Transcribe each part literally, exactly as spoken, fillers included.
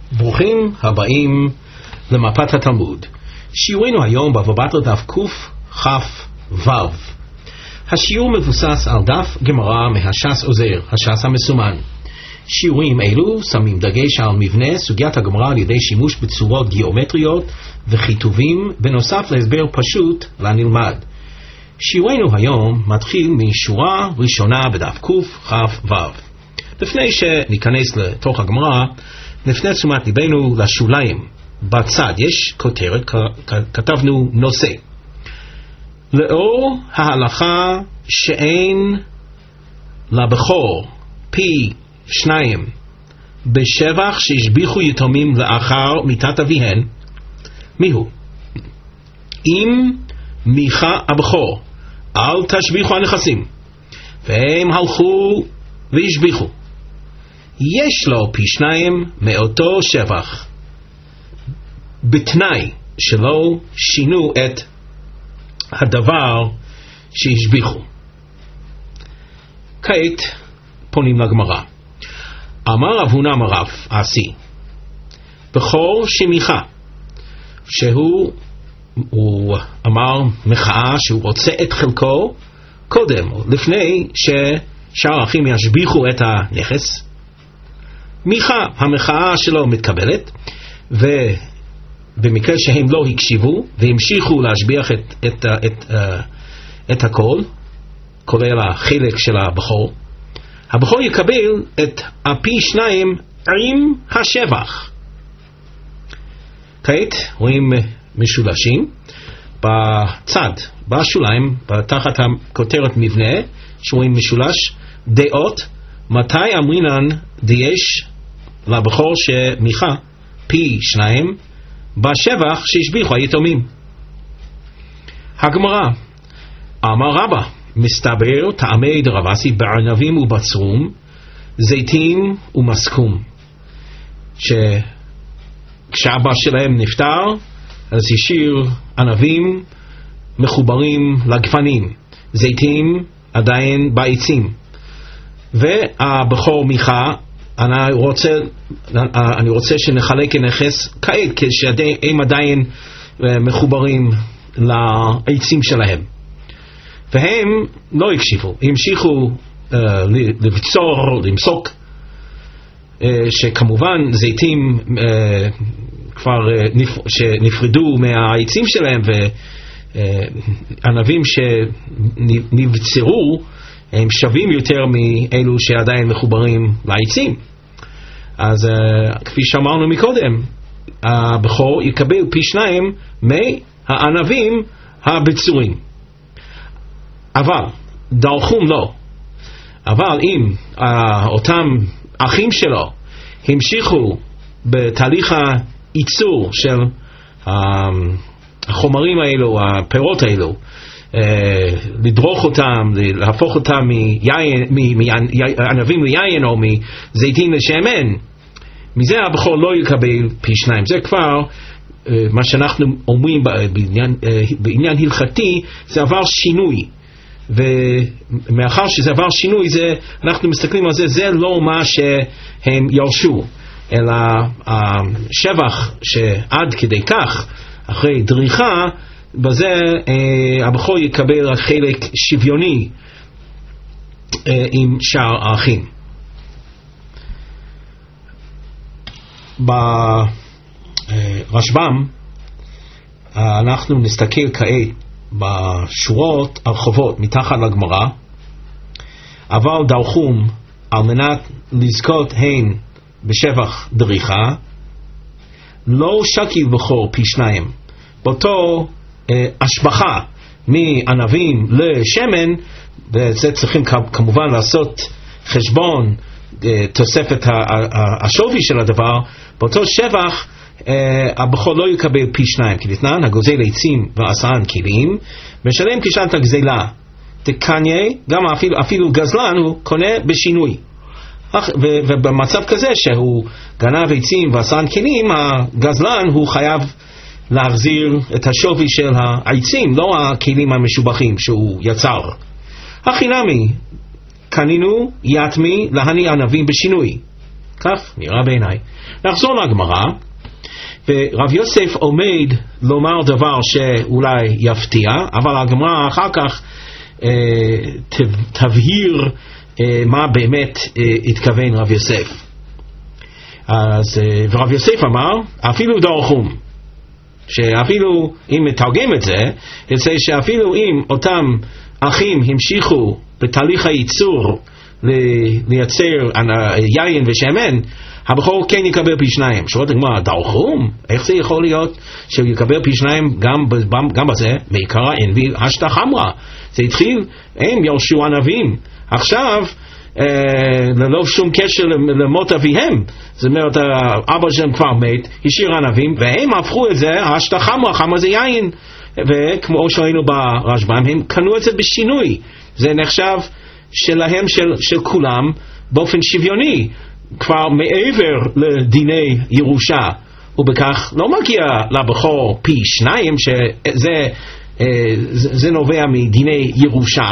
ברוכים הבאים למפת התלמוד. שיעורנו היום בבא בתרא דף קכ"ו. השיעור מבוסס על דף גמרא מהש"ס עוזר, הש"ס המסומן. שיעורים אלו שמים דגש על מבנה סוגיית הגמרא על ידי שימוש בצורות גיאומטריות וכיתובים, בנוסף להסבר פשוט לנלמד. שיעורנו היום מתחיל משורה ראשונה בדף קכ"ו. לפני שניכנס לתוך הגמרא, נפנה תשומת ליבנו לשוליים. בצד יש כותרת, כתבנו נושא. לאור ההלכה שאין לבכור פי שניים בשבח שהשביחו יתומים לאחר מיתת אביהן, מיהו? אם מיכה הבכור, אל תשביחו הנכסים, והם הלכו והשביחו, יש לו פי שניים מאותו שבח, בתנאי שלא שינו את הדבר שהשביחו. כעת פונים לגמרא. אמר רב הונא אמר רב אסי, בכור שמיכה, שהוא הוא אמר מחאה שהוא רוצה את חלקו קודם, לפני ששאר האחים ישביחו את הנכס. מיכה, המחאה שלו מתקבלת, ובמקרה שהם לא הקשיבו והמשיכו להשביח את, את, את, את, את הכל, כולל החלק של הבכור, הבכור יקבל את הפי שניים עם השבח. כעת רואים משולשים בצד, בשוליים, תחת הכותרת מבנה, שרואים משולש דעות. מתי אמרינן דיש לבכור שמיכה פי שניים בשבח שהשביחו היתומים? הגמרא, אמר רבא, מסתבר טעמי דרב אסי בענבים ובצרום, זיתים ומסקום, שכשאבא שלהם נפטר אז השאיר ענבים מחוברים לגפנים, זיתים עדיין בעצים, והבכור מיכה, אני רוצה, אני רוצה שנחלק נכס כעת כשהם עדיין מחוברים לעצים שלהם, והם לא הקשיבו, המשיכו uh, לבצור, למסוק, uh, שכמובן זיתים uh, כבר uh, נפ... שנפרדו מהעצים שלהם, וענבים שנבצרו הם שווים יותר מאלו שעדיין מחוברים לעצים. אז uh, כפי שאמרנו מקודם, הבכור יקבל פי שניים מהענבים הבצורים. אבל דרכום לא. אבל אם uh, אותם אחים שלו המשיכו בתהליך הייצור של uh, החומרים האלו, הפירות האלו, uh, לדרוך אותם, להפוך אותם מענבים ליין או מזיתים לשמן, מזה הבכור לא יקבל פי שניים. זה כבר uh, מה שאנחנו אומרים בעניין, uh, בעניין הלכתי, זה עבר שינוי. ומאחר שזה עבר שינוי, זה, אנחנו מסתכלים על זה, זה לא מה שהם ירשו, אלא השבח שעד כדי כך אחרי דריכה, בזה אה, הבכור יקבל רק חלק שוויוני אה, עם שאר האחים. ברשב"ם אה, אנחנו נסתכל כעת בשורות הרחובות מתחת לגמרא. אבל דרכום על מנת לזכות הן בשבח דריכה, לא שקיל בכור פי שניים. באותו אה, השבחה מענבים לשמן, וזה צריכים כמובן לעשות חשבון אה, תוספת השווי של הדבר, באותו שבח Uh, הבכור לא יקבל פי שניים, כי נתנן הגוזל עצים ועשרן כלים משלם כשעת הגזלה. תקניה, גם אפילו, אפילו גזלן הוא קונה בשינוי, ובמצב כזה שהוא גנב עצים ועשרן כלים, הגזלן הוא חייב להחזיר את השווי של העצים, לא הכלים המשובחים שהוא יצר. הכי נמי, קנינו יתמי להני ענבים בשינוי, כך נראה בעיניי. נחזור לגמרא, ורב יוסף עומד לומר דבר שאולי יפתיע, אבל הגמרא אחר כך אה, תבהיר אה, מה באמת אה, התכוון רב יוסף. אז אה, ורב יוסף אמר, אפילו דרכום, שאפילו אם מתרגם את זה, יוצא שאפילו אם אותם אחים המשיכו בתהליך הייצור לייצר יין ושמן, הבכור כן יקבל פי שניים. שואלת הגמרא, דרכום? איך זה יכול להיות שהוא יקבל פי שניים גם, גם בזה? מעיקרא אין בי השתא חמרא. זה התחיל, הם ירשו ענבים. עכשיו, אה, ללא שום קשר למות אביהם, זאת אומרת, אבא שלהם כבר מת, השאיר ענבים, והם הפכו את זה, השתא חמרא, חמרא זה יין. וכמו שראינו ברשב"ם, הם קנו את זה בשינוי. זה נחשב שלהם, של, של כולם, באופן שוויוני, כבר מעבר לדיני ירושה, ובכך לא מגיע לבכור פי שניים, שזה זה, זה נובע מדיני ירושה.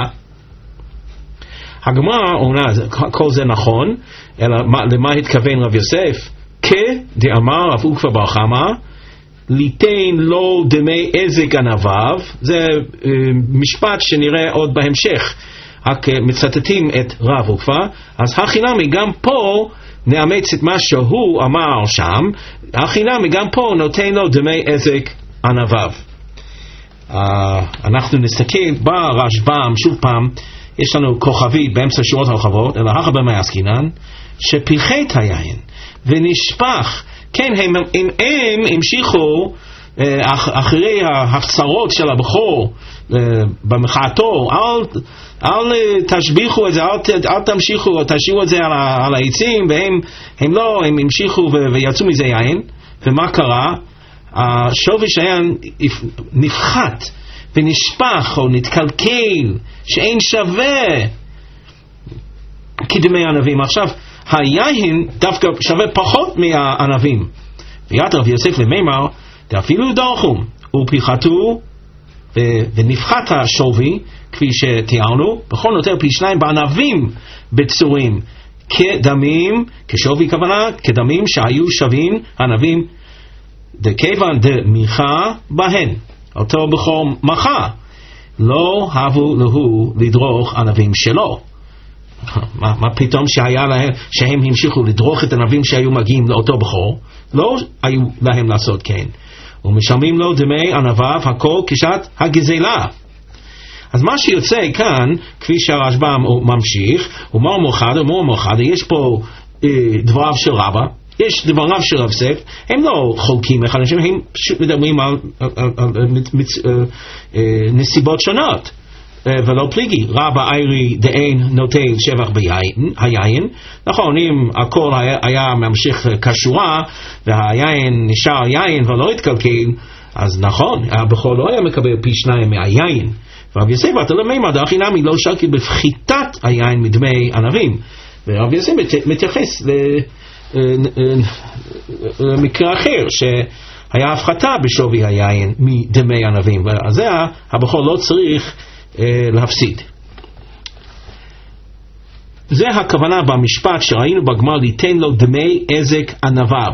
הגמרא עונה, כל זה נכון, אלא למה התכוון רב יוסף? כדאמר רב עוקבא בר חמא, ליתן לו דמי עזק ענביו. זה אה, משפט שנראה עוד בהמשך, רק מצטטים את רב עוקבא. אז החינמי גם פה נאמץ את מה שהוא אמר שם, החינמי גם פה נותן לו דמי עזק ענביו. אה, אנחנו נסתכל ברשב"ם שוב פעם, יש לנו כוכבית באמצע שורות הרחבות, אלא הכא במאי עסקינן, שפילחי היין ונשפך, כן, הם, הם, הם המשיכו אח, אחרי ההפצרות של הבכור במחאתו, אל, אל תשביחו את זה, אל, אל תמשיכו, תשאירו את זה על, על העצים, והם הם לא, הם המשיכו ו, ויצאו מזה יין. ומה קרה? השווי היין נפחת ונשפך או נתקלקל, שאין שווה כדמי ענבים. עכשיו היין דווקא שווה פחות מהענבים. ויען רב יוסף למימר, אפילו דרכום ופיחתו ונפחת השווי, כפי שתיארנו, בכל נותר פי שניים בענבים בצורים כדמים, כשווי כוונה, כדמים שהיו שווים ענבים דכיוון דמיכה בהן. אותו בכל מחה לא הבו להו לדרוך ענבים שלו. מה, מה פתאום שהיה להם, שהם המשיכו לדרוך את ענבים שהיו מגיעים לאותו בכור? לא היו להם לעשות כן. ומשלמים לו דמי ענביו הכל כשעת הגזלה. אז מה שיוצא כאן, כפי שהרשב"ם ממשיך, ומור מוחד ומור מוחד, יש פה אה, דבריו של רבא, יש דבריו של רב יוסף, הם לא חולקים אחד לשני, הם פשוט מדברים על, על, על, על, על מצ, אה, אה, נסיבות שונות. ולא פליגי, רבא איירי דאין נוטל שבח ביין, היין. נכון, אם הכל היה, היה ממשיך כשורה והיין נשאר יין ולא התקלקל, אז נכון, הבכור לא היה מקבל פי שניים מהיין. ורב יוסף אתה לא מימד, הכי נמי לא שקל בפחיתת היין מדמי ענבים. ורב יוסף מתייחס למקרה אחר שהיה הפחתה בשווי היין מדמי ענבים, ואז זה הבכור לא צריך להפסיד. זה הכוונה במשפט שראינו בגמרא, ליתן לו דמי עזק ענביו,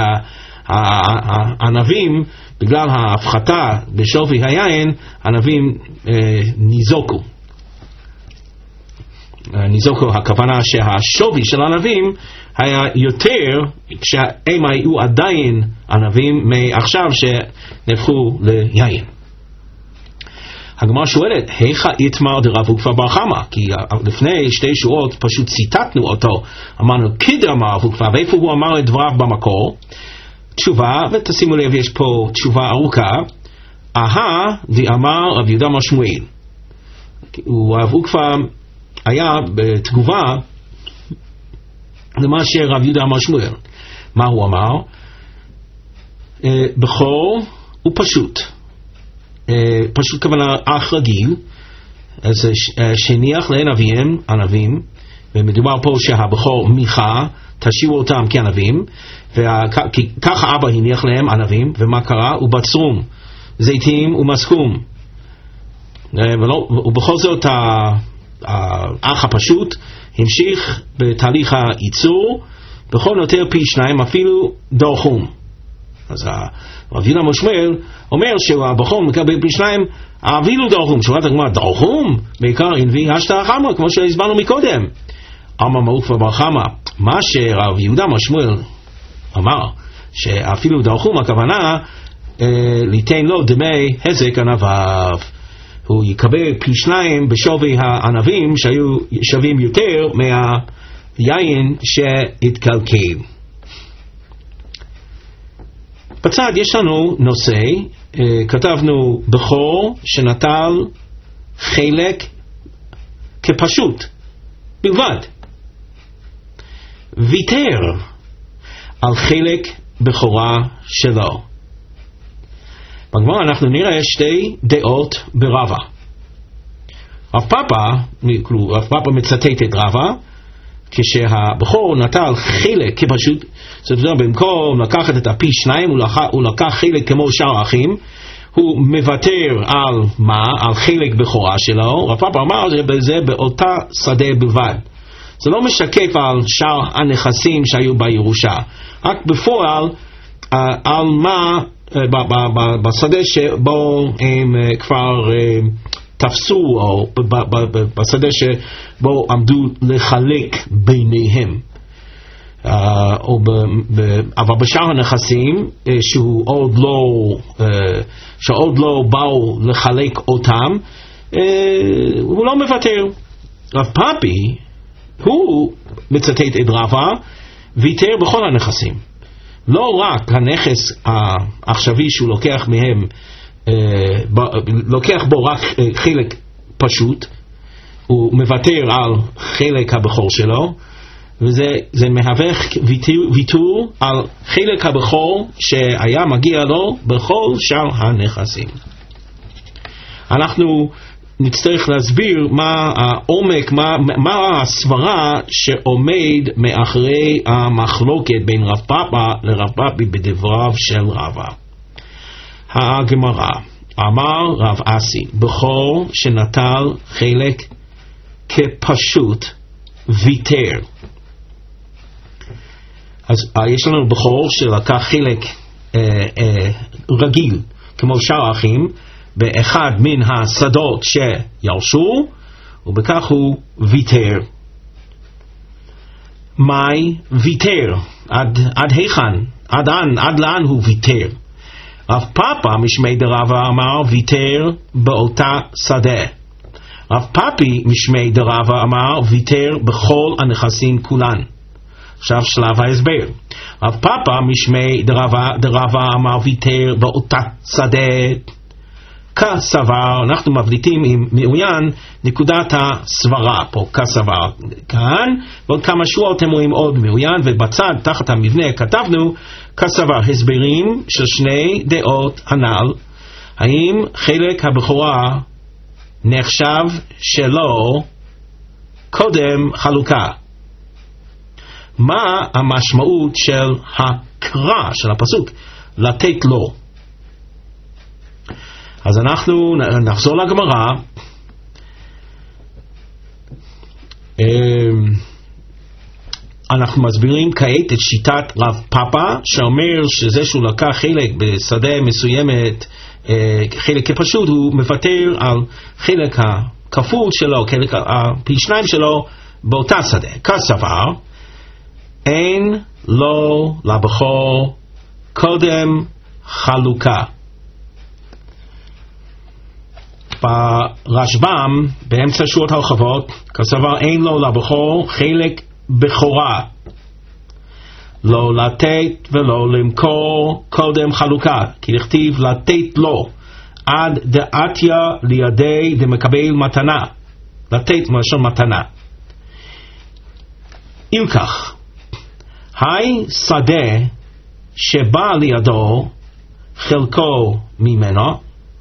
שהענבים בגלל ההפחתה בשווי היין, ענבים אה, ניזוקו. ניזוקו הכוונה שהשווי של ענבים היה יותר כשהם היו עדיין ענבים מעכשיו שנהפכו ליין. הגמרא שואלת, היכא איתמר דרב עוקבא בר חמא? כי לפני שתי שורות פשוט ציטטנו אותו, אמרנו כדאמר רב עוקבא, ואיפה הוא אמר את דבריו במקור? תשובה, ותשימו לב יש פה תשובה ארוכה, אהה דאמר רב יהודה אמר שמואל. רב עוקבא היה בתגובה למה שרב יהודה אמר שמואל. מה הוא אמר? בכור הוא פשוט. פשוט כוונה אח רגיל, אז שניח לעין אביהם ענבים, ומדובר פה שהבכור מיכה תשאירו אותם כענבים, וככה אבא הניח להם ענבים, ומה קרה? ובצרום זיתים ומסקום, ובכל זאת האח הפשוט המשיך בתהליך הייצור בכל נותר פי שניים אפילו דרחום. אז רב יהודה משמואל אומר שהבכור מקבל פי שניים אפילו דרחום. שורת הגמרא, דרחום בעיקר אינבי השתא חמרא, כמו שהסברנו מקודם. אמר מעוך ובר חמא, מה שרב יהודה משמואל אמר שאפילו דרחום, הכוונה אה, ליתן לו דמי הזק ענביו, הוא יקבל פי שניים בשווי הענבים שהיו שווים יותר מהיין שהתקלקל. בצד יש לנו נושא, אה, כתבנו בכור שנטל חלק כפשוט בלבד, ויתר על חלק בכורה שלו. בגמרא אנחנו נראה שתי דעות ברבא. רב פאפא, רב פאפא מצטט את רבא, כשהבכור נטל חלק כפשוט, זאת אומרת במקום לקחת את הפי שניים הוא לקח, הוא לקח חלק כמו שאר האחים, הוא מוותר על מה? על חלק בכורה שלו. רב פאפא אמר זה באותה שדה בלבד, זה לא משקף על שאר הנכסים שהיו בירושה, רק בפועל על מה בשדה שבו הם כבר תפסו, או בשדה שבו עמדו לחלק ביניהם. אבל בשאר הנכסים שהוא עוד לא, שעוד לא באו לחלק אותם, הוא לא מוותר. רב פאפי הוא מצטט את רבא, ויתר בכל הנכסים, לא רק הנכס העכשווי שהוא לוקח מהם, לוקח בו רק חלק פשוט, הוא מוותר על חלק הבכור שלו, וזה זה מהווה ויתור, ויתור על חלק הבכור שהיה מגיע לו בכל שאר הנכסים. אנחנו נצטרך להסביר מה העומק, מה, מה הסברה שעומד מאחורי המחלוקת בין רב פאפא לרב פאפי בדבריו של רבא. הגמרא, אמר רב אסי, בכור שנטל חלק כפשוט ויתר. אז יש לנו בכור שלקח חלק אה, אה, רגיל כמו שאר האחים באחד מן השדות שירשו, ובכך הוא ויתר. מהי ויתר? עד, עד היכן? עד, עד, עד לאן הוא ויתר? רב פאפא משמי דרבא אמר ויתר באותה שדה. רב פאפי משמי דרבא אמר ויתר בכל הנכסים כולן. עכשיו שלב ההסבר. רב פאפא משמי דרבא, דרבא אמר ויתר באותה שדה. כסבר, אנחנו מבליטים עם מעוין נקודת הסברה פה, כסבר כאן, ועוד כמה שורות אתם רואים עוד מעוין, ובצד תחת המבנה כתבנו כסבר, הסברים של שני דעות הנ"ל. האם חלק הבכורה נחשב שלו קודם חלוקה? מה המשמעות של הקרא של הפסוק לתת לו? אז אנחנו נחזור לגמרא. אנחנו מסבירים כעת את שיטת רב פאפא, שאומר שזה שהוא לקח חלק בשדה מסוימת, חלק כפשוט, הוא מוותר על חלק הכפול שלו, חלק הפי שניים שלו באותה שדה. כסבר, אין לו לבכור קודם חלוקה. ברשב"ם באמצע שורות הרחבות כסבר אין לו לבכור חלק בכורה, לא לתת ולא למכור קודם חלוקה, כי לכתיב לתת לו עד דעתיה לידי דמקבל מתנה, לתת מלשון מתנה. אם כך, היי שדה שבא לידו חלקו ממנו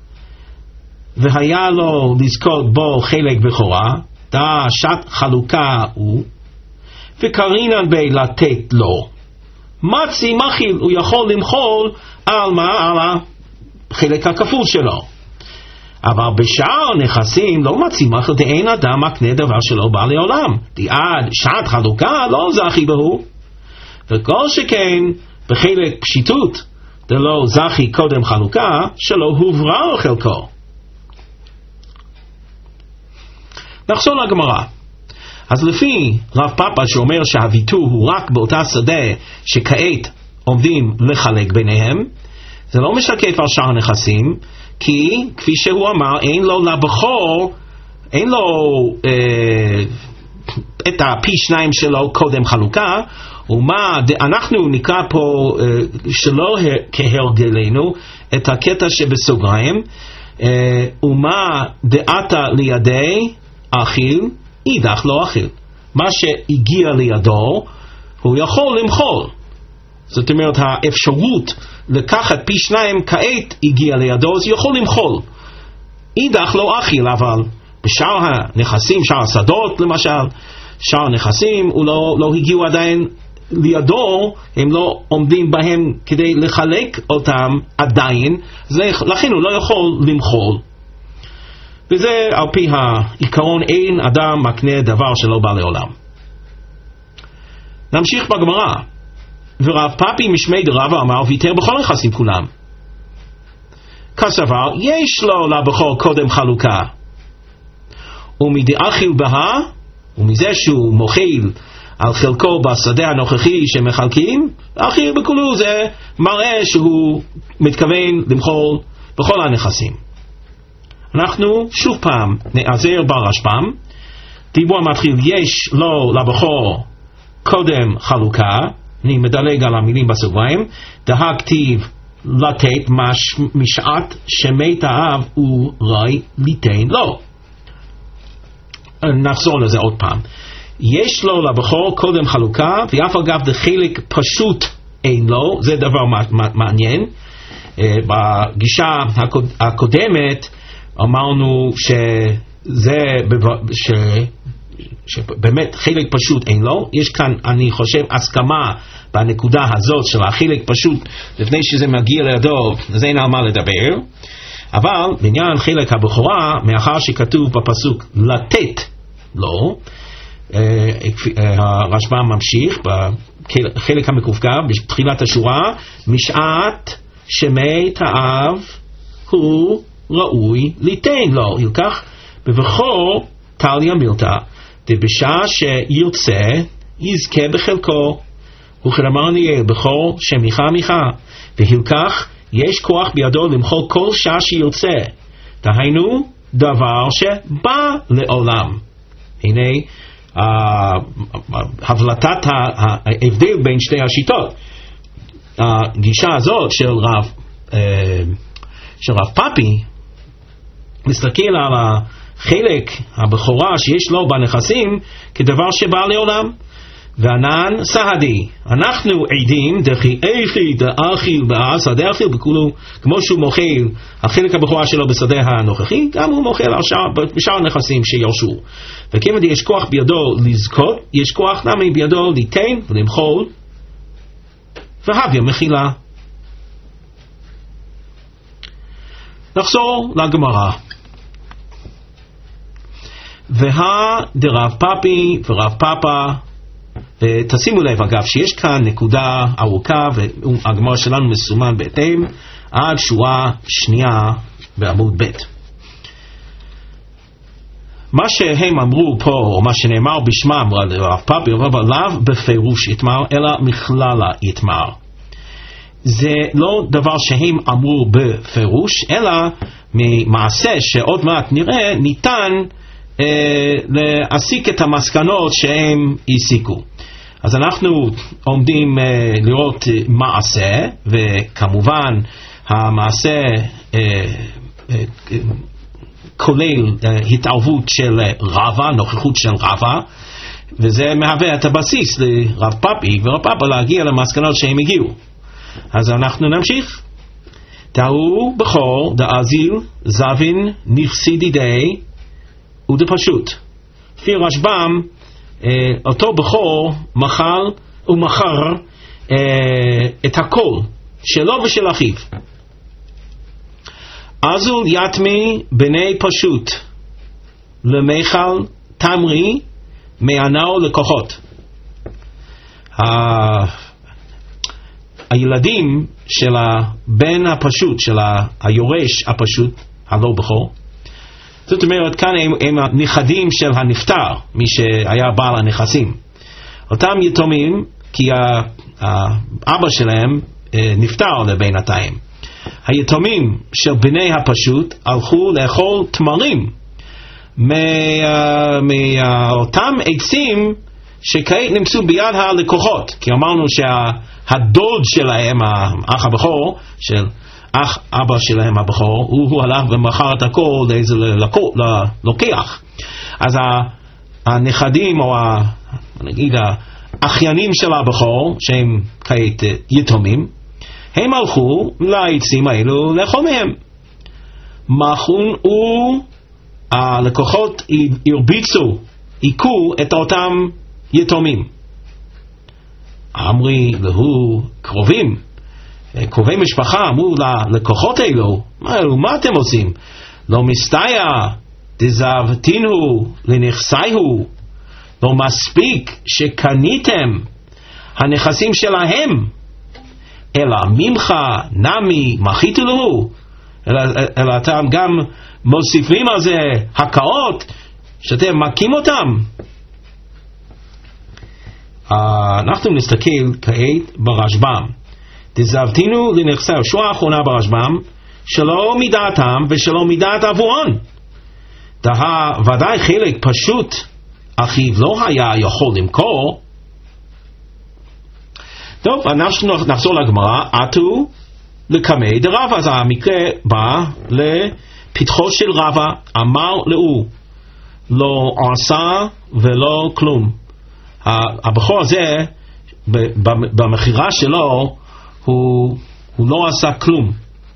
והיה לו לזכות בו חלק בכורה, דא שעת חלוקה הוא, וקרינן בי לתת לו. מצי מכיל, הוא יכול למחול על מה? על החלק הכפול שלו. אבל בשאר נכסים לא מצי מכיל, דאין אדם מקנה דבר שלא בא לעולם. די עד שעת חלוקה לא זכי בהו. וכל שכן בחלק פשיטות דלא זכי קודם חלוקה שלא הוברר חלקו. נחזור לגמרא. אז לפי רב פאפא שאומר שהוויתור הוא רק באותה שדה שכעת עומדים לחלק ביניהם, זה לא משקף על שאר הנכסים, כי כפי שהוא אמר, אין לו לבחור, אין לו אה, את הפי שניים שלו קודם חלוקה, ומה אנחנו נקרא פה אה, שלא כהרגלנו את הקטע שבסוגריים, אה, ומה דעתה לידי אכיל אידך לא אכיל. מה שהגיע לידו הוא יכול למחול, זאת אומרת האפשרות לקחת פי שניים כעת הגיע לידו, אז יכול למחול. אידך לא אכיל, אבל בשאר הנכסים, שאר השדות למשל, שאר הנכסים הוא לא, לא הגיעו עדיין לידו, הם לא עומדים בהם כדי לחלק אותם עדיין, לכן הוא לא יכול למחול. וזה על פי העיקרון אין אדם מקנה דבר שלא בא לעולם. נמשיך בגמרא. ורב פאפי משמי דרבא אמר ויתר בכל נכסים כולם. כסבר יש לו לבחור קודם חלוקה, ומדאכיל בה, ומזה שהוא מוכיל על חלקו בשדה הנוכחי שמחלקים, אכיל בכולו, זה מראה שהוא מתכוון למחול בכל הנכסים. אנחנו שוב פעם נעזר ברשב"ם. דיבור מתחיל יש לו לבחור קודם חלוקה, אני מדלג על המילים בסוגריים, דהכתיב לתת מש, משעת שמת האב הוא ראי ליתן לו. נחזור לזה עוד פעם. יש לו לבחור קודם חלוקה, ואף אגב דחלק פשוט אין לו, זה דבר מעניין. בגישה הקודמת אמרנו שזה ש... שבאמת חלק פשוט אין לו. יש כאן אני חושב הסכמה בנקודה הזאת של החלק פשוט לפני שזה מגיע לידו, אז אין על מה לדבר. אבל בעניין חלק הבכורה, מאחר שכתוב בפסוק לתת לו, הרשב"ם ממשיך בחלק המקווקו בתחילת השורה, משעת שמת האב הוא ראוי ליתן לו, ילקח בבכור תליה מילתא דבשעה שירצה יזכה בחלקו, וכדאמר ניאל בכור שמיכה מיכה, והילקח יש כוח בידו למחול כל שעה שירצה, דהיינו דבר שבא לעולם. הנה הבלטת ההבדל בין שתי השיטות. הגישה הזאת של רב של רב פאפי מסתכל על החלק הבכורה שיש לו בנכסים כדבר שבא לעולם, וענן סהדי אנחנו עדים דכי איכי דאכיל בשדה אכיל בכולו, כמו שהוא מוכיל החלק הבכורה שלו בשדה הנוכחי, גם הוא מוכיל בשאר הנכסים שירשו. וכיוון יש כוח בידו לזכות, יש כוח נמי בידו ליתן ולמחול, והביא מחילה. נחזור לגמרא. והא דרב פאפי ורב פאפא, ותשימו לב אגב שיש כאן נקודה ארוכה והגמרא שלנו מסומן בהתאם עד שורה שנייה בעמוד ב'. מה שהם אמרו פה, או מה שנאמר בשמם רב פאפי ורב לאו בפירוש יתמר, אלא מכללה יתמר. זה לא דבר שהם אמרו בפירוש, אלא ממעשה שעוד מעט נראה ניתן אה, להסיק את המסקנות שהם הסיקו. אז אנחנו עומדים אה, לראות מעשה, וכמובן המעשה אה, אה, כולל אה, התערבות של רבא, נוכחות של רבא, וזה מהווה את הבסיס לרב פאפי ורב פאפא להגיע למסקנות שהם הגיעו. אז אנחנו נמשיך. דאו בכור דאזיל זבין נכסידי די ודפשוט. לפי רשב"ם, אותו בכור מחל ומחר את הכל שלו ושל אחיו. אזול יתמי בני פשוט למיכל תמרי מענאו לקוחות. הילדים של הבן הפשוט, של היורש הפשוט, הלא בכור, זאת אומרת, כאן הם, הם הנכדים של הנפטר, מי שהיה בעל הנכסים. אותם יתומים, כי האבא שלהם נפטר לבינתיים. היתומים של בני הפשוט הלכו לאכול תמרים מאותם עצים שכעת נמצאו ביד הלקוחות. כי אמרנו שהדוד שלהם, האח הבכור, של אח אבא שלהם הבכור, הוא, הוא הלך ומכר את הכל לאיזה לוקח. אז הנכדים או ה, נגיד האחיינים של הבכור, שהם כעת יתומים, הם הלכו לעצים האלו לאכול מהם. מחון הלקוחות הרביצו, עיקו את אותם יתומים. אמרי להו קרובים, קרובי משפחה, אמרו ללקוחות האלו, מה, מה אתם עושים? לא מסתייע, דזבתינו לנכסייהו, לא מספיק שקניתם הנכסים שלהם, אלא ממך נמי מחיתו לו, אלא, אלא אתם גם מוסיפים על זה הקאות שאתם מכים אותם. uh, אנחנו נסתכל כעת ברשב"ם. דזבתינו לנכסי, שורה האחרונה ברשב"ם, שלא מדעתם ושלא מדעת עבורון. דה ודאי חלק פשוט אחיו לא היה יכול למכור. טוב, אנחנו נחזור לגמרא. עטו לקמי דרבא. אז המקרה בא לפתחו של רבא, אמר לו, לא עשה ולא כלום. הבחור הזה במחירה שלו הוא, הוא לא עשה כלום.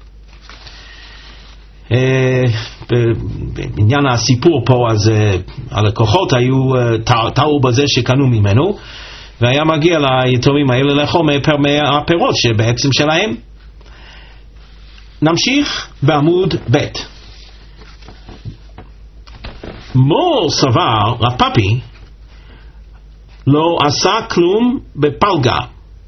בעניין הסיפור פה, אז הלקוחות היו טעו בזה שקנו ממנו, והיה מגיע ליתומים האלה לאכול מהפירות שבעצם שלהם. נמשיך בעמוד ב'. מור סבר, רב פאפי לא עשה כלום בפלגה,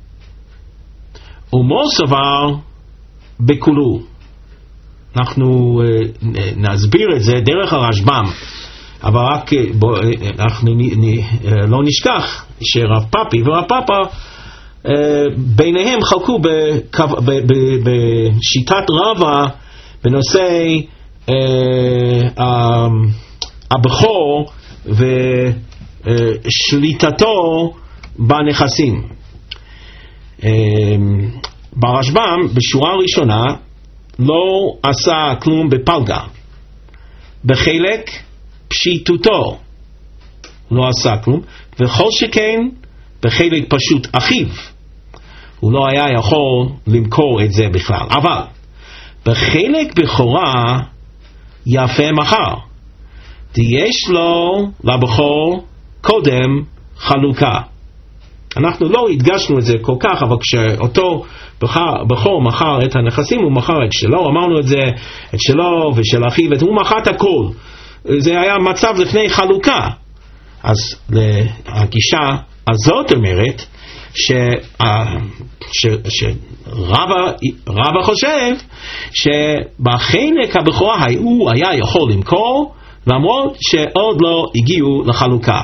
ומור סבר בכולו. אנחנו uh, נסביר את זה דרך הרשב"ם, אבל רק בוא, אנחנו נ, נ, לא נשכח שרב פאפי ורב פאפה uh, ביניהם חלקו בקו, ב, ב, בשיטת רבא בנושא uh, uh, הבכור ושליטתו בנכסים. uh, ברשב"ם בשורה הראשונה לא עשה כלום בפלגה, בחלק פשיטותו לא עשה כלום, וכל שכן בחלק פשוט אחיו הוא לא היה יכול למכור את זה בכלל. אבל בחלק בכורה יפה מחר, יש לו לבכור קודם חלוקה. אנחנו לא הדגשנו את זה כל כך, אבל כשאותו בכור מכר את הנכסים, הוא מכר את שלו, אמרנו את זה, את שלו ושל אחיו, הוא מכר את הכל. זה היה מצב לפני חלוקה. אז הגישה הזאת אומרת שרבא חושב שבחלק הבכורה הוא היה יכול למכור, למרות שעוד לא הגיעו לחלוקה.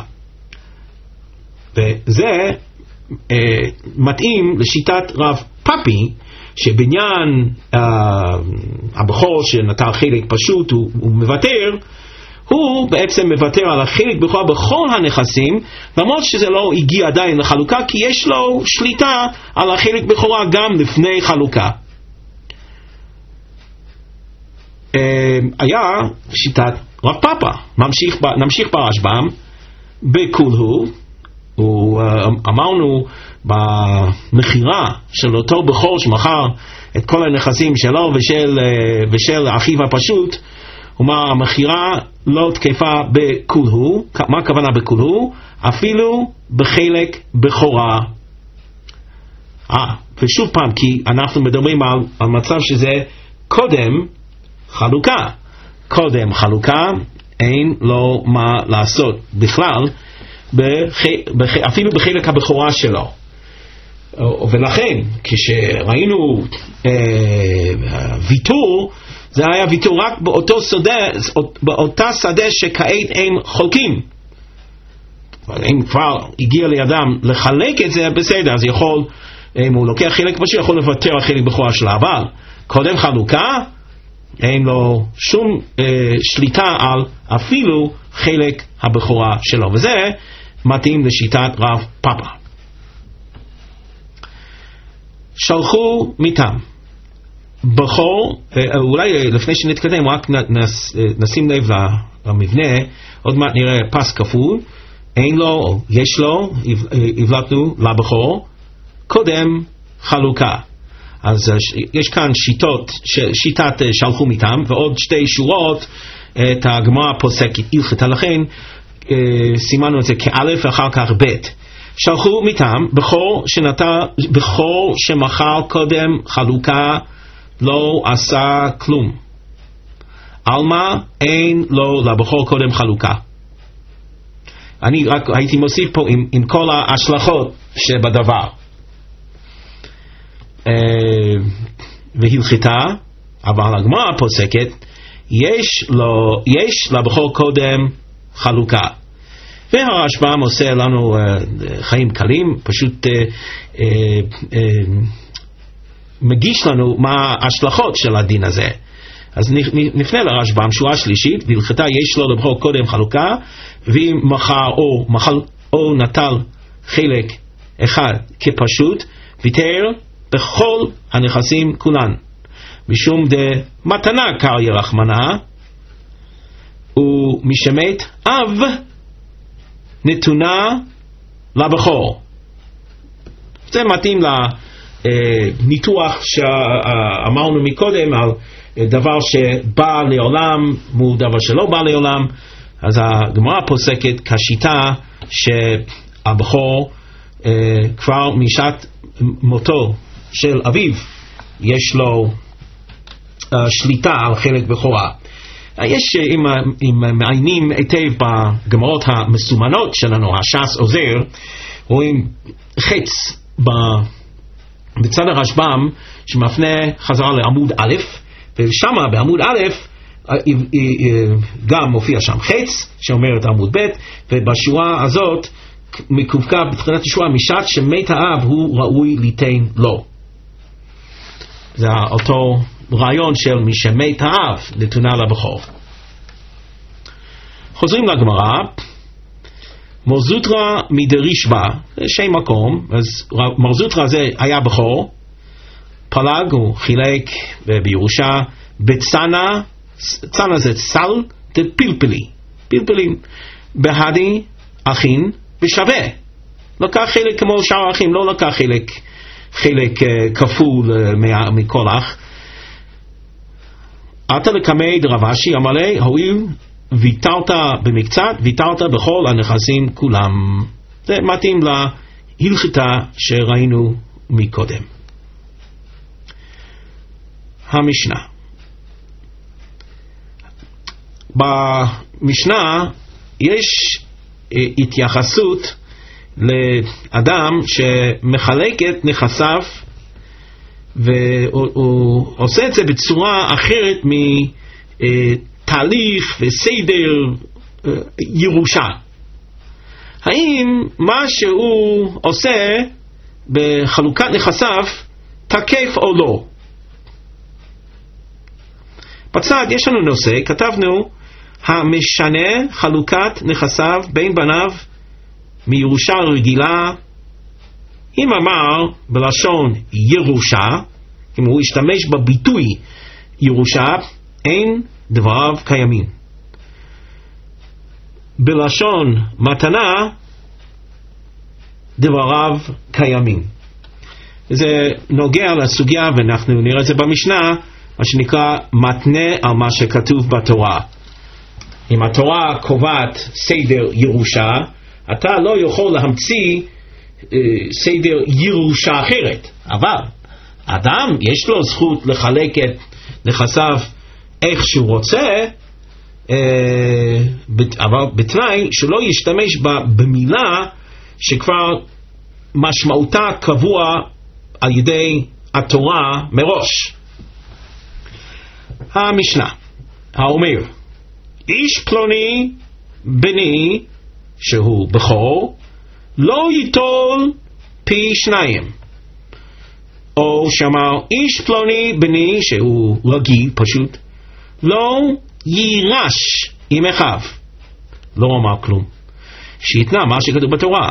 וזה אה, מתאים לשיטת רב פאפי, שבעניין אה, הבכור שנטל חלק פשוט הוא, הוא מוותר, הוא בעצם מוותר על החלק בכורה בכל הנכסים, למרות שזה לא הגיע עדיין לחלוקה, כי יש לו שליטה על החלק בכורה גם לפני חלוקה. אה, היה שיטת רב פאפה. נמשיך, נמשיך ברשב"ם בכולהו. אמרנו במחירה של אותו בכור שמכר את כל הנכסים שלו ושל, ושל אחיו הפשוט, הוא אומר המחירה לא תקפה בכולהו. מה הכוונה בכולהו? אפילו בחלק בכורה. אה, ושוב פעם, כי אנחנו מדברים על, על מצב שזה קודם חלוקה. קודם חלוקה אין לו מה לעשות בכלל, בח... בח... אפילו בחלק הבכורה שלו. ולכן כשראינו אה, ויתור, זה היה ויתור רק באותו שדה, באותה שדה שכעת הם חולקים. אבל אם כבר הגיע לידם לחלק את זה, בסדר, אז יכול, אם הוא לוקח חלק פשוט, יכול לוותר על חלק בכורה שלו, אבל קודם חלוקה, אין לו שום אה, שליטה על אפילו חלק הבכורה שלו, וזה מתאים לשיטת רב פאפה. שלחו מטעם בכור, אה, אולי לפני שנתקדם רק נס, נשים לב למבנה, עוד מעט נראה פס כפול, אין לו, או יש לו, הבלטנו לבכור, קודם חלוקה. אז יש כאן שיטות, שיטת שלחו מטעם, ועוד שתי שורות, את הגמרא פוסקת הלכתה, לכן סימנו את זה כאלף ואחר כך בית. שלחו מטעם, בכור שנטע, בכור שמחר קודם חלוקה, לא עשה כלום. אלמה אין לו לבכור קודם חלוקה. אני רק הייתי מוסיף פה עם, עם כל ההשלכות שבדבר. והלכתה, אבל הגמרא פוסקת, יש לו, יש לבכור קודם חלוקה. והרשב"ם עושה לנו uh, חיים קלים, פשוט uh, uh, uh, מגיש לנו מה ההשלכות של הדין הזה. אז נפנה לרשב"ם, שורה שלישית, והלכתה יש לו לבכור קודם חלוקה, ואם מחר או, מחל, או נטל חלק אחד כפשוט, ויתר בכל הנכסים כולן. משום דה מתנה קריא רחמנה, ומשמת אב נתונה לבכור. זה מתאים לניתוח שאמרנו מקודם על דבר שבא לעולם מול דבר שלא בא לעולם. אז הגמרא פוסקת כשיטה שהבכור כבר משעת מותו של אביו יש לו שליטה על חלק בכורה. יש, אם, אם מעיינים היטב בגמרות המסומנות שלנו, הש"ס עוזר, רואים חץ בצד הרשב"ם שמפנה חזרה לעמוד א', ושם בעמוד א' גם מופיע שם חץ שאומרת עמוד ב', ובשורה הזאת מקובקה בתחילת השורה משעת שמת האב הוא ראוי ליתן לו. זה אותו רעיון של מי שמת האב נתונה לבכור. חוזרים לגמרא, מרזוטרא מדרישבא, שם מקום, אז מרזוטרא זה היה בכור, פלג הוא חילק בירושה, בצנה, צנה זה צל, זה פלפלי, פלפלים, בהדי אחין ושווה. לקח חלק כמו שאר האחים, לא לקח חלק, חלק uh, כפול uh, מכל אח. אתה לקמי דרבשי אמרי, הואיל ויתרת במקצת, ויתרת בכל הנכסים כולם. זה מתאים להלכתה שראינו מקודם. המשנה. במשנה יש התייחסות לאדם שמחלק את נכסיו והוא עושה את זה בצורה אחרת מתהליך וסדר ירושה. האם מה שהוא עושה בחלוקת נכסיו תקף או לא? בצד יש לנו נושא, כתבנו המשנה חלוקת נכסיו בין בניו מירושה רגילה. אם אמר בלשון ירושה, אם הוא השתמש בביטוי ירושה, אין דבריו קיימים. בלשון מתנה דבריו קיימים. זה נוגע לסוגיה, ואנחנו נראה את זה במשנה, מה שנקרא מתנה על מה שכתוב בתורה. אם התורה קובעת סדר ירושה, אתה לא יכול להמציא אה, סדר ירושה אחרת. אבל אדם יש לו זכות לחלק את נכסיו איך שהוא רוצה, אה, אבל בתנאי שלא ישתמש בה במילה שכבר משמעותה קבוע על ידי התורה מראש. המשנה האומר, איש פלוני בני שהוא בכור לא ייטול פי שניים, או שאמר איש פלוני בני שהוא רגיל פשוט לא יירש עם אחיו. לא אמר כלום, שיתנה מה שכתוב בתורה.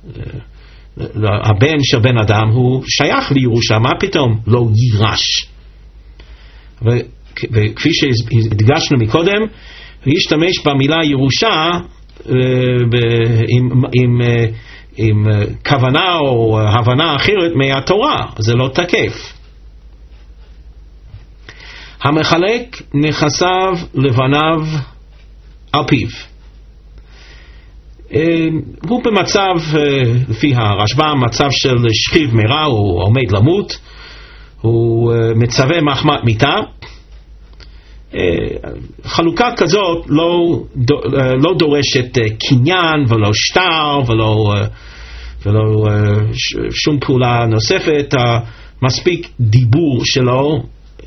הבן של בן אדם הוא שייך לירושה, מה פתאום לא יירש? וכפי שהדגשנו מקודם, הוא ישתמש במילה ירושה עם, עם, עם כוונה או הבנה אחרת מהתורה, זה לא תקף. המחלק נכסיו לבניו על פיו, הוא במצב, לפי הרשב"ם, מצב של שכיב מרע, הוא עומד למות, הוא מצווה מחמת מיתה. חלוקה כזאת לא, לא דורשת קניין ולא שטר ולא, ולא שום פעולה נוספת, מספיק דיבור שלו,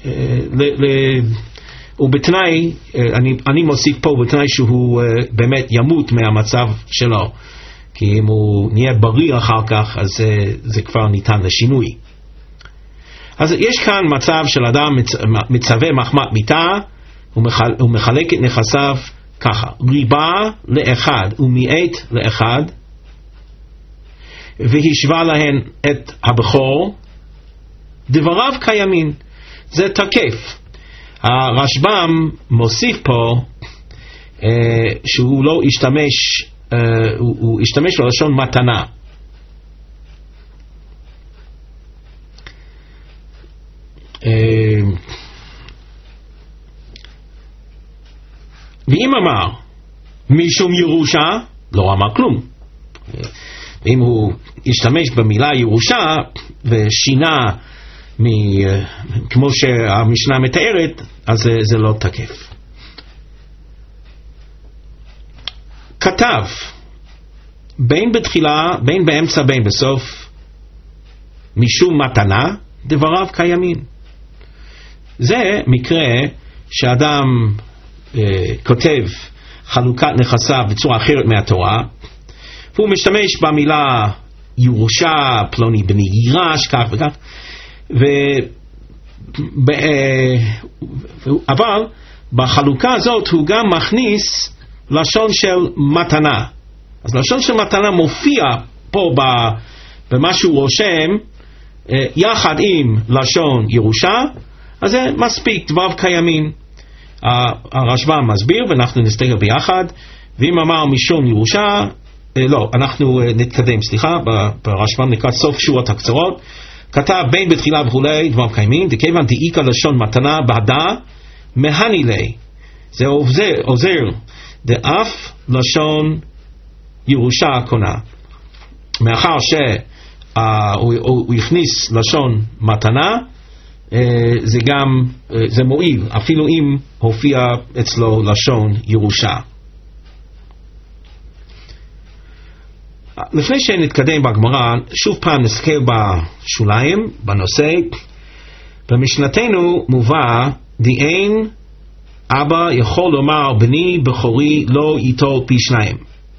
ובתנאי, אני, אני מוסיף פה בתנאי שהוא באמת ימות מהמצב שלו, כי אם הוא נהיה בריא אחר כך, אז זה, זה כבר ניתן לשינוי. אז יש כאן מצב של אדם מצווה מחמת מיתה, הוא מחלק את נכסיו ככה, ריבה לאחד ומיעט לאחד, והשווה להן את הבכור, דבריו קיימים, זה תקף. הרשב"ם מוסיף פה אה, שהוא לא השתמש, אה, הוא, הוא השתמש בלשון מתנה. אה, ואם אמר משום ירושה, לא אמר כלום. ואם הוא השתמש במילה ירושה ושינה מ, כמו שהמשנה מתארת, אז זה, זה לא תקף. כתב בין בתחילה, בין באמצע, בין בסוף, משום מתנה, דבריו קיימים. זה מקרה שאדם אה, כותב חלוקת נכסיו בצורה אחרת מהתורה, והוא משתמש במילה ירושה, פלוני בני יירש, כך וכך, ו... אבל בחלוקה הזאת הוא גם מכניס לשון של מתנה. אז לשון של מתנה מופיע פה במה שהוא רושם יחד עם לשון ירושה, אז זה מספיק, דבריו קיימים. הרשב"ם מסביר ואנחנו נסתכל ביחד. ואם אמר משום ירושה, לא, אנחנו נתקדם, סליחה, ברשב"ם נקרא סוף שורות הקצרות, כתב בין בתחילה וכולי דבר קיימים, דכיוון דאיכא לשון מתנה בהדה מהני לי, זה עוזר, עוזר דאף לשון ירושה קונה. מאחר שהוא הכניס לשון מתנה, זה גם, זה מועיל, אפילו אם הופיע אצלו לשון ירושה. לפני שנתקדם בגמרא, שוב פעם נסתכל בשוליים, בנושא. במשנתנו מובא, דאין אבא יכול לומר בני בכורי לא ייטול פי שניים.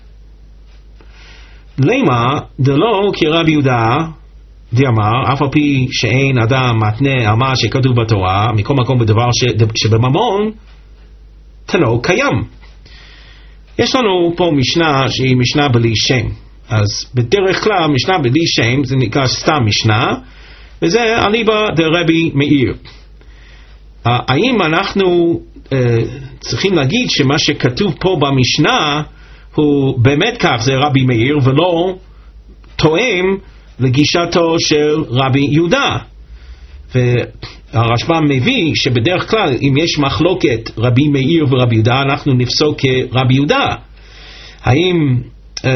למה דלא כרבי יהודה דאמר, אף על פי שאין אדם מתנה על מה שכתוב בתורה, מכל מקום בדבר שבממון תנו קיים. יש לנו פה משנה שהיא משנה בלי שם. אז בדרך כלל משנה בלי שם זה נקרא סתם משנה, וזה אליבא דרבי מאיר. האם אנחנו uh, צריכים להגיד שמה שכתוב פה במשנה הוא באמת כך, זה רבי מאיר, ולא תואם לגישתו של רבי יהודה? והרשב"ם מביא שבדרך כלל אם יש מחלוקת רבי מאיר ורבי יהודה, אנחנו נפסוק כרבי יהודה. האם Uh,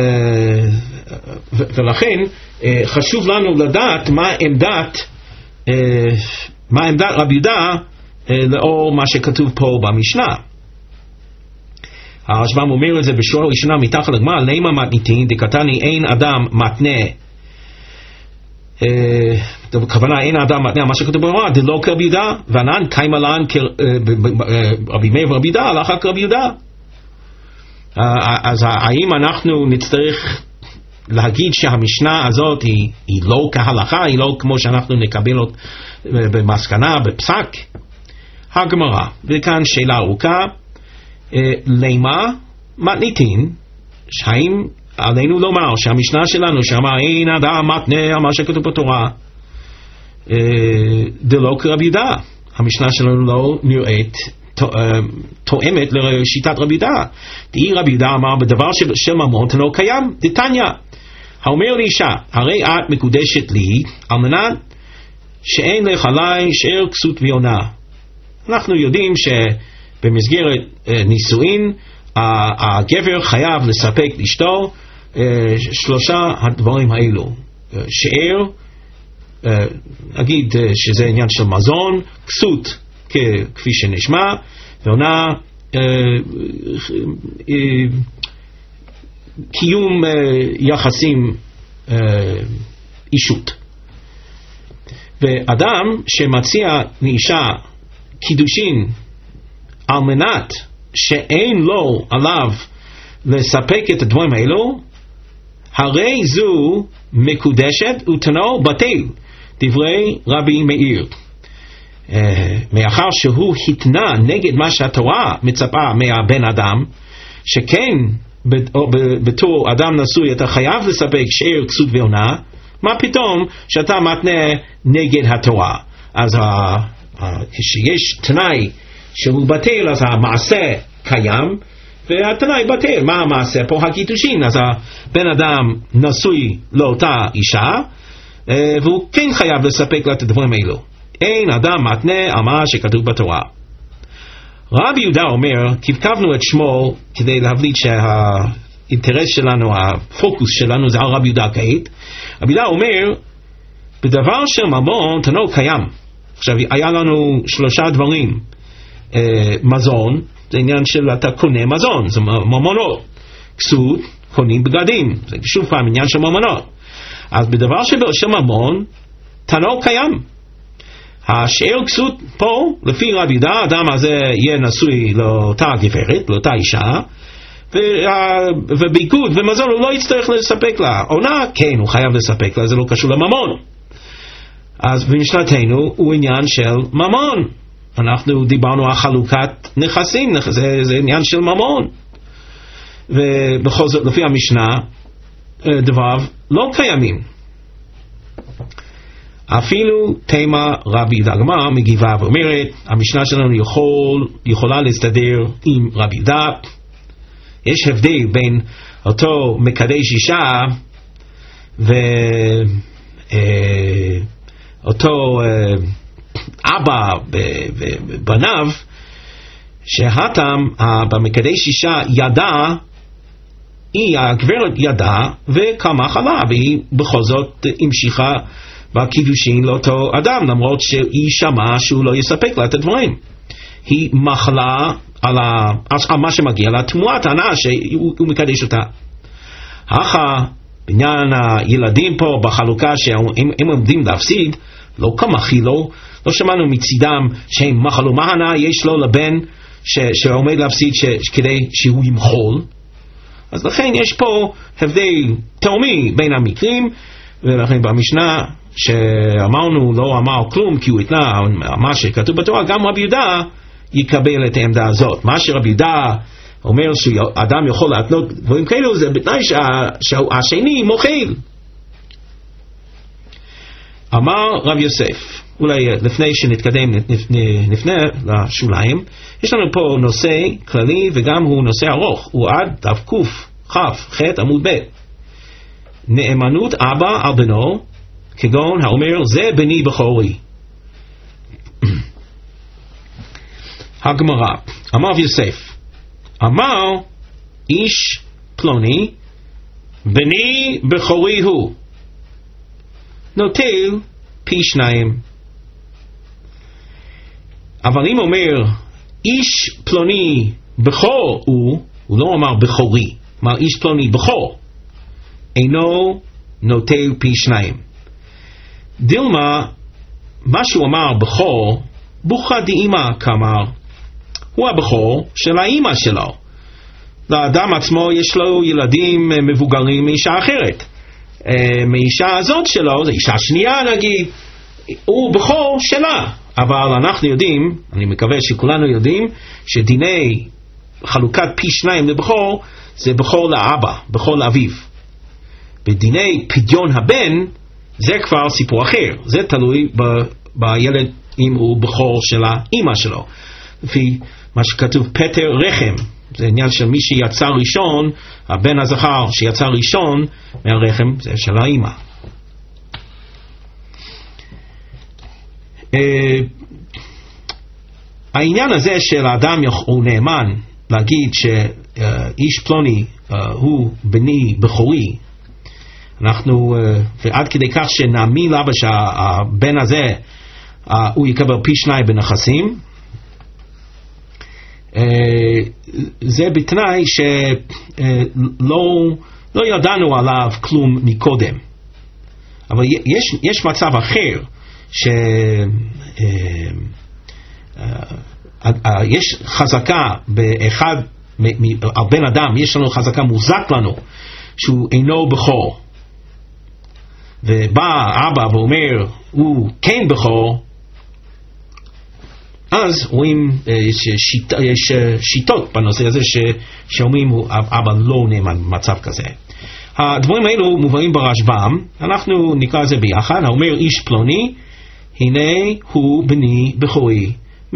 ולכן uh, חשוב לנו לדעת מה עמדת uh, מה עמדת רבי יהודה uh, לאור מה שכתוב פה במשנה. הרשב"ם אומר את זה בשורה ראשונה מתחת לגמרא, למה מתניתין דקתני אין אדם מתנה בכוונה אין האדם מתנה מה שכתוב בתורה, דלא כרבי יהודה, וענן קיימה לן רבי מאיר ורבי יהודה, הלכה כרבי יהודה. אז האם אנחנו נצטרך להגיד שהמשנה הזאת היא, היא לא כהלכה, היא לא כמו שאנחנו נקבל אותה במסקנה, בפסק? הגמרא, וכאן שאלה ארוכה, למה מתניתין, שהאם עלינו לומר שהמשנה שלנו שאמר אין אדם מתנה על מה שכתוב בתורה, דלא כרבי יהודה, המשנה שלנו לא נראית תואמת לשיטת רבי יהודה. דאי רבי יהודה אמר בדבר של ממון תנו קיים, דתניא, האומר לאישה הרי את מקודשת לי על מנת שאין לך עלי שאר כסות ויונה. אנחנו יודעים שבמסגרת נישואין הגבר חייב לספק לאשתו שלושה הדברים האלו, שאר, נגיד שזה עניין של מזון, כסות כפי שנשמע, ועונה קיום יחסים אישות. ואדם שמציע לאישה קידושין על מנת שאין לו עליו לספק את הדברים האלו, הרי זו מקודשת ותנו בטל, דברי רבי מאיר. Uh, מאחר שהוא התנה נגד מה שהתורה מצפה מהבן אדם, שכן בתור אדם נשוי אתה חייב לספק שאר כסות ועונה, מה פתאום שאתה מתנה נגד התורה? אז כשיש תנאי שהוא בטל, אז המעשה קיים והתנאי בטל. מה המעשה פה? הקידושין. אז הבן אדם נשוי לאותה אישה והוא כן חייב לספק לה את הדברים האלו. אין אדם מתנה על מה שכתוב בתורה. רבי יהודה אומר, כבקבנו את שמו כדי להבליט שהאינטרס שלנו, הפוקוס שלנו זה על רבי יהודה כעת. רבי יהודה אומר, בדבר של ממון תנו קיים. עכשיו היה לנו שלושה דברים, אה, מזון, זה עניין של אתה קונה מזון, זה ממונות. כסות, קונים בגדים, זה שוב פעם עניין של ממונות. אז בדבר של ממון תנו קיים. השאר כסות פה, לפי רבי יהודה, האדם הזה יהיה נשוי לאותה גברת, לאותה אישה, וביגוד ומזון הוא לא יצטרך לספק לה. עונה, כן, הוא חייב לספק לה, זה לא קשור לממון. אז במשנתנו הוא עניין של ממון. אנחנו דיברנו על חלוקת נכסים, זה, זה עניין של ממון. ובכל זאת, לפי המשנה, דבריו לא קיימים. אפילו תמה רבי יהודה. הגמרא מגיבה ואומרת, המשנה שלנו יכול, יכולה להסתדר עם רבי יהודה. יש הבדל בין אותו מקדש אישה ואותו אבא ובניו, שהתם במקדש אישה ידע, היא הגברת ידעה וקמה חלה, והיא בכל זאת המשיכה בקידושין לאותו אדם, למרות שהיא שמעה שהוא לא יספק לה את הדברים. היא מחלה על, ה... על מה שמגיע לה, תמורת הנאה שהוא מקדש אותה. אחר בעניין הילדים פה בחלוקה שהם עומדים להפסיד, לא כמה חילו, לא שמענו מצידם שהם מחלו, מה הנאה יש לו לבן ש... שעומד להפסיד ש... כדי שהוא ימחול. אז לכן יש פה הבדל תאומי בין המקרים, ולכן במשנה שאמרנו לא אמר כלום כי הוא התנה מה שכתוב בתורה, גם רבי יהודה יקבל את העמדה הזאת. מה שרבי יהודה אומר שאדם יכול להתנות דברים כאלו, זה בתנאי שהשני מוכל. אמר רב יוסף, אולי לפני שנתקדם נפנה לשוליים, יש לנו פה נושא כללי וגם הוא נושא ארוך, הוא עד דף קוף חף ח' עמוד ב'. נאמנות אבא על בנו, כגון האומר זה בני בכורי. הגמרא, אמר רב יוסף, אמר איש פלוני בני בכורי הוא, נוטל פי שניים. אבל אם אומר איש פלוני בכור הוא, הוא לא אמר בכורי, אמר איש פלוני בכור, אינו נוטל פי שניים. דילמה, מה שהוא אמר בכור, בוכה דאמא כאמר, הוא הבכור של האמא שלו. לאדם עצמו יש לו ילדים מבוגרים מאישה אחרת. מאישה הזאת שלו, זו אישה שנייה נגיד, הוא בכור שלה. אבל אנחנו יודעים, אני מקווה שכולנו יודעים, שדיני חלוקת פי שניים לבכור, זה בכור לאבא, בכור לאביו. בדיני פדיון הבן, זה כבר סיפור אחר. זה תלוי ב- בילד אם הוא בכור של האמא שלו. לפי מה שכתוב פטר רחם, זה עניין של מי שיצא ראשון, הבן הזכר שיצא ראשון מהרחם, זה של האמא. Uh, העניין הזה של האדם הוא נאמן להגיד שאיש uh, פלוני uh, הוא בני בכורי, אנחנו uh, ועד כדי כך שנאמין לאבא שהבן הזה uh, הוא יקבל פי שניים בנכסים, uh, זה בתנאי שלא uh, לא ידענו עליו כלום מקודם. אבל יש, יש מצב אחר שיש חזקה באחד, על בן אדם יש לנו חזקה מוזק לנו שהוא אינו בכור, ובא אבא ואומר הוא כן בכור, אז רואים שיש, יש שיטות בנושא הזה שאומרים אבא לא נאמן במצב כזה. הדברים האלו מובאים ברשב"ם, אנחנו נקרא זה ביחד. האומר איש פלוני, הנה הוא בני בכורי,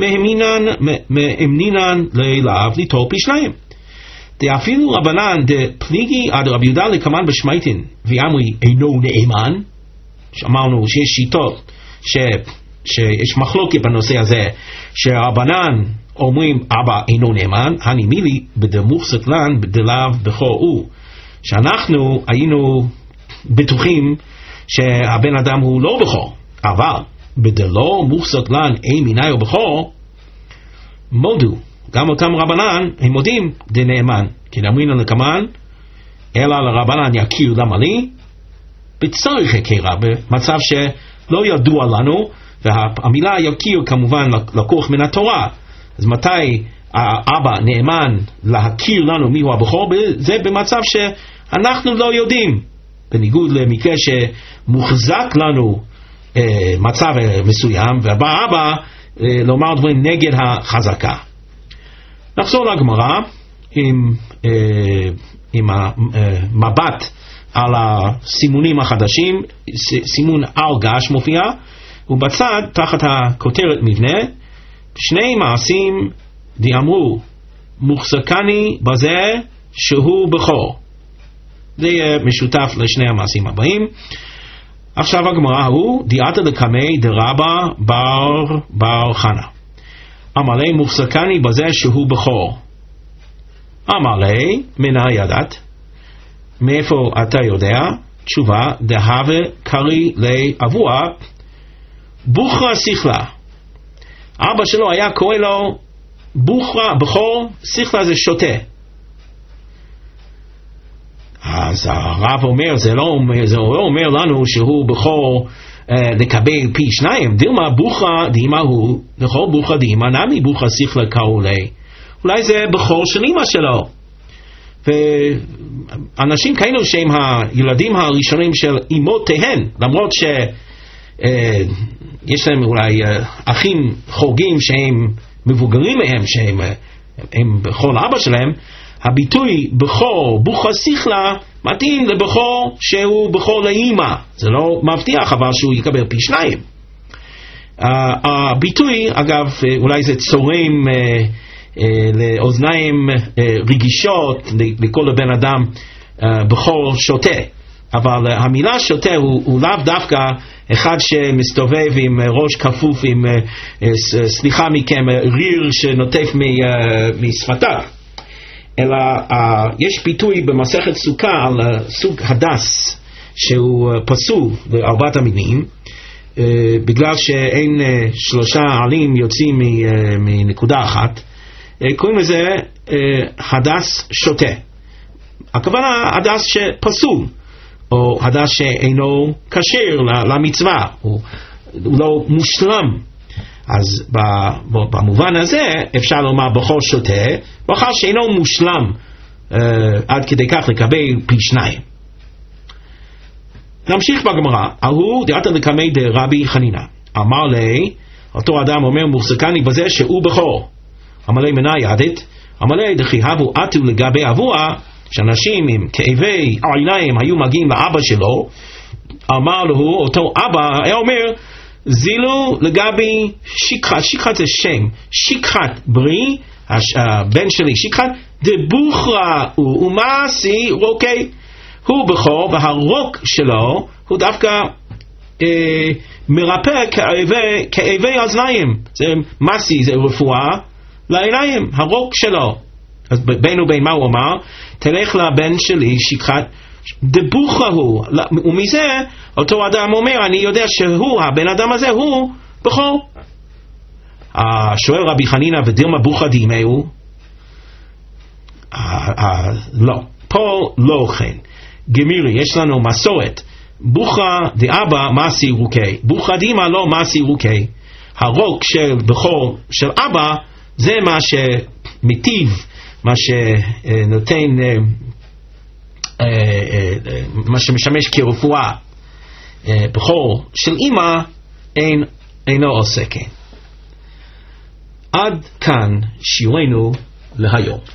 מאמנינן לאליו ליטול פי שניים. דאפילו רבנן דפליגי עד רבי יהודה לקמן בשמייטין ואמרי אינו נאמן. אמרנו שיש שיטות ש, שיש מחלוקת בנושא הזה, שהרבנן אומרים אבא אינו נאמן, הני מילי בדמוחזק לן בדלאו בכור הוא, שאנחנו היינו בטוחים שהבן אדם הוא לא בכור, אבל בדלו מוחזק לן אי מיני או בכור, מודו, גם אותם רבנן הם מודים דנאמן, כי נאמרינן לקמן, אלא לרבנן יכיר למה לי, בצריך הכירה, במצב שלא ידוע לנו, והמילה יכיר כמובן לקוח מן התורה. אז מתי האבא נאמן להכיר לנו מיהו הבכור? זה במצב שאנחנו לא יודעים, בניגוד למקרה שמוחזק לנו אה, מצב מסוים, ובא אבא אה, לומר דברים נגד החזקה. נחזור לגמרא עם, אה, עם המבט על הסימונים החדשים. סימון על גש מופיע, ובצד תחת הכותרת מבנה שני מעשים דאמרו מוחזקני בזה שהוא בכור. זה יהיה משותף לשני המעשים הבאים. עכשיו הגמרא הוא דיעתא דקמי דרבא בר בר חנה אמר לי מוחזקני בזה שהוא בכור. אמר לי מנה ידעת, מאיפה אתה יודע? תשובה דהווה קרי לאבוה בוכרה שיכלה. אבא שלו היה קורא לו בוכרה, בכור, שיכלה זה שוטה. אז הרב אומר, זה לא, זה לא אומר לנו שהוא בכור אה, לקבל פי שניים. דילמה בוכרה דימה הוא, לכל בוכרה דימה, נמי בוכרה שיכלה קראו לי. אולי זה בכור של אמא שלו. ואנשים כאלו שהם הילדים הראשונים של אמותיהן, למרות ש... יש להם אולי אחים חורגים שהם מבוגרים מהם, שהם הם בכל אבא שלהם, הביטוי בכור בוכרה שיכלה מתאים לבכור שהוא בכור לאמא. זה לא מבטיח אבל שהוא יקבל פי שניים. הביטוי אגב אולי זה צורם לאוזניים רגישות לכל הבן אדם בכור שוטה, אבל המילה שוטה הוא, הוא לאו דווקא אחד שמסתובב עם ראש כפוף, עם סליחה מכם ריר שנוטף משפתיו, אלא יש ביטוי במסכת סוכה על סוג הדס שהוא פסול לארבעת המינים, בגלל שאין שלושה עלים יוצאים מנקודה אחת, קוראים לזה הדס שוטה. הכוונה הדס שפסול, או הדס שאינו כשר למצווה, הוא, הוא לא מושלם. אז במובן הזה אפשר לומר בכור שותה, בכור שאינו מושלם uh, עד כדי כך לקבל פי שניים. נמשיך בגמרא, ההוא דעתא לקמי דרבי חנינא, אמר לי, אותו אדם אומר מוחזקני בזה שהוא בכור, אמר לי מנה ידית, אמר לי דכי הבו עטו לגבי אבוה, שאנשים עם כאבי עיניים היו מגיעים לאבא שלו, אמר לו, אותו אבא היה אומר, זילו לגבי שיקחת, שיקחת זה שם, שיקחת ברי, הבן שלי שיקחת, דבוכרה הוא ומעשי רוקי, הוא בכור והרוק שלו הוא דווקא אה, מרפא כאבי, כאבי אוזניים, זה מעשי, זה רפואה לעיניים, הרוק שלו. אז בין ובין מה הוא אמר? תלך לבן שלי שיקחת דבוכה הוא, ומזה אותו אדם אומר אני יודע שהוא, הבן אדם הזה הוא בכור. שואל רבי חנינא ודילמה בוכה דימהו, לא, פה לא כן. גמירי, יש לנו מסורת, בוכה דאבא מעשי רוקי, בוכה דימה לא מעשי רוקי. הרוק של בכור של אבא זה מה שמטיב, מה שנותן, מה שמשמש כרפואה. בכור של אמא אין, אינו עושה כן. עד כאן שיעורנו להיום.